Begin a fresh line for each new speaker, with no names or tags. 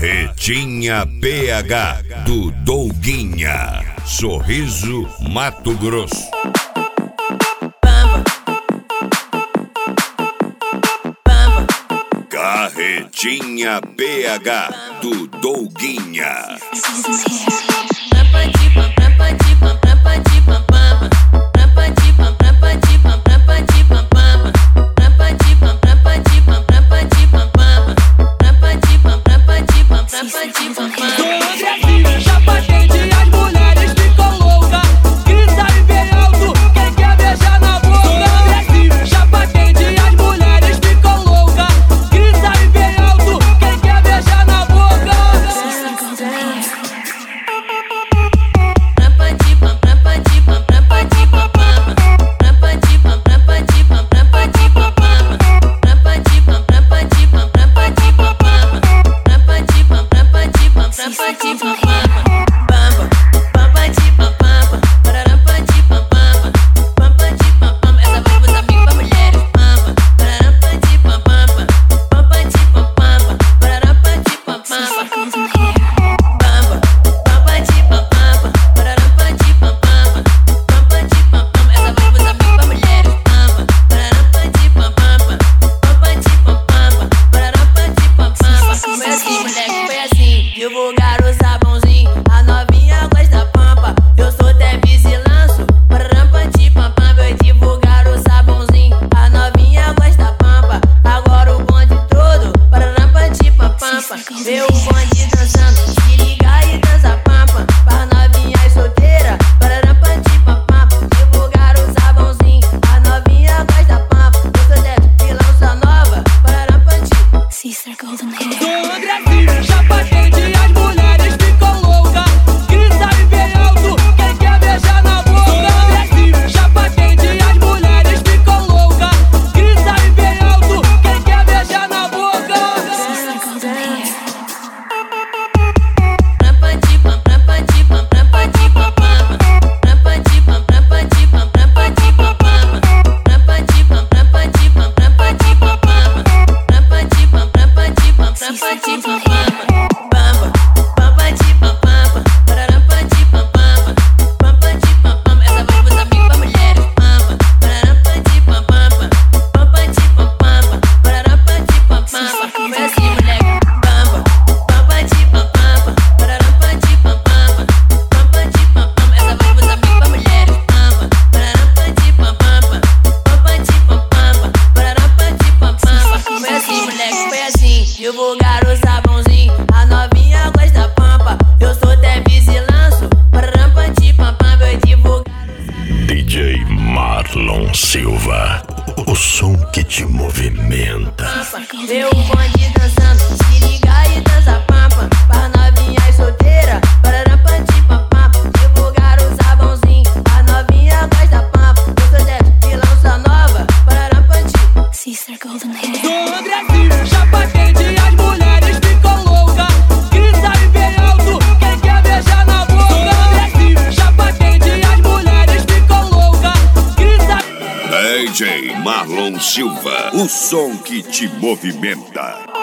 Carretinha PH do Douguinha, Sorriso, Mato Grosso. Carretinha PH do Douguinha.
Divulgar o sabãozinho, a novinha gosta pampa. Eu sou até vice-lanço, pararampanti-pam-pam. Eu divulgar o sabãozinho, a novinha gosta pampa. Agora o bonde todo, pararampanti-pam-pam. Vê o bonde dançando, se liga e dança pampa. Para novinhas solteiras, pararampanti-pam-pam. Divulgar o sabãozinho, a novinha gosta pampa. Eu sou até vilãoça nova, pararampanti.
Sister Golden Hair.
Sou agressivo, já patente. As mulheres ficam loucas, grita e bem alto, quem quer beijar na boca. Sou agressivo, já patente. As mulheres ficam loucas, grita e bem alto, quem quer beijar na boca.
Sister Golden Hair.
Divulgar o sabãozinho, a novinha gosta pampa. Eu sou até vice-lanço, pararampanti-pam-pam. Eu divulgar o sabãozinho.
DJ Marlon Silva, o som que te movimenta.
Vê o bonde dançando, se liga e dança pampa. Para novinhas solteiras, pararampanti-pam-pam. Divulgar o sabãozinho, a novinha gosta pampa. Eu sou até vilãoça nova, pararampanti.
Sister Golden Hair.
Sou agressivo, já patente. As mulheres ficam loucas, grita e bem alto, quem quer beijar na boca. Sou agressivo, já patente. As mulheres ficam loucas, grita.
DJ Marlon Silva, o som que te movimenta.